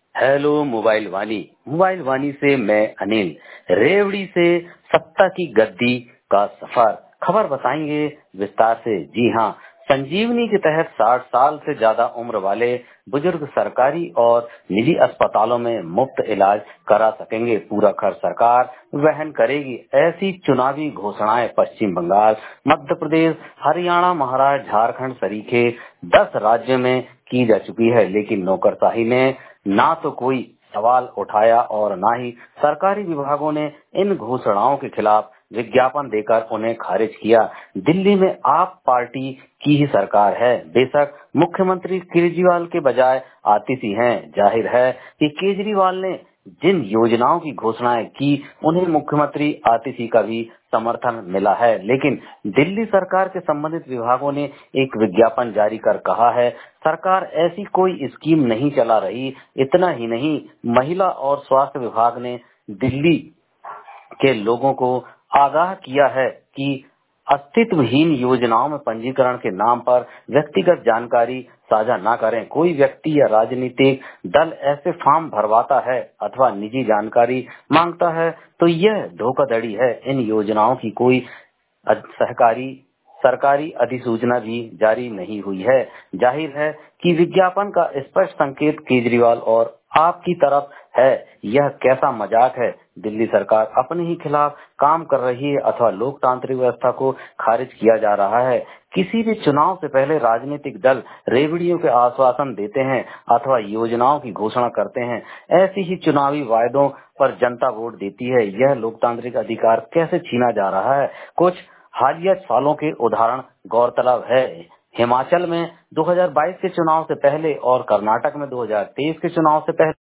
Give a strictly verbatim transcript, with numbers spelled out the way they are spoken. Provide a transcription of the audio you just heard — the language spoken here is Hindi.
Hello mobile Vani mobile Vani से मैं अनिल। रेवड़ी से सत्ता की गद्दी का सफर खबर बताएंगे विस्तार से। जी हाँ, संजीवनी के तहत साठ साल से ज्यादा उम्र वाले बुजुर्ग सरकारी और निजी अस्पतालों में मुफ्त इलाज करा सकेंगे। पूरा खर्च सरकार वहन करेगी। ऐसी चुनावी घोषणाएं पश्चिम बंगाल, मध्य प्रदेश, हरियाणा, महाराष्ट्र, झारखंड सरीखे दस राज्यों में की जा चुकी है, लेकिन नौकरशाही ने ना तो कोई सवाल उठाया और ना ही सरकारी विभागों ने इन घोषणाओं के खिलाफ विज्ञापन देकर उन्हें खारिज किया। दिल्ली में आप पार्टी की ही सरकार है। बेशक मुख्यमंत्री केजरीवाल के बजाय आतिशी हैं। जाहिर है कि केजरीवाल ने जिन योजनाओं की घोषणाएं की उन्हें मुख्यमंत्री आतिशी का भी समर्थन मिला है, लेकिन दिल्ली सरकार के संबंधित विभागों ने एक विज्ञापन जारी कर कहा है, सरकार ऐसी कोई स्कीम नहीं चला रही। इतना ही नहीं, महिला और स्वास्थ्य विभाग ने दिल्ली के लोगों को आगाह किया है कि अस्तित्वहीन योजनाओं में पंजीकरण के नाम पर व्यक्तिगत जानकारी साझा न करें। कोई व्यक्ति या राजनीतिक दल ऐसे फॉर्म भरवाता है अथवा निजी जानकारी मांगता है तो यह धोखाधड़ी है। इन योजनाओं की कोई सहकारी सरकारी अधिसूचना भी जारी नहीं हुई है। जाहिर है कि विज्ञापन का स्पष्ट संकेत केजरीवाल और आपकी तरफ है। यह कैसा मजाक है? दिल्ली सरकार अपने ही खिलाफ काम कर रही है अथवा लोकतांत्रिक व्यवस्था को खारिज किया जा रहा है। किसी भी चुनाव से पहले राजनीतिक दल रेवड़ियों के आश्वासन देते हैं अथवा योजनाओं की घोषणा करते हैं। ऐसी ही चुनावी वायदों पर जनता वोट देती है। यह लोकतांत्रिक अधिकार कैसे छीना जा रहा है? कुछ हालिया सालों के उदाहरण गौरतलब है। हिमाचल में दो हज़ार बाईस के चुनाव से पहले और कर्नाटक में दो हज़ार तेईस के चुनाव से पहले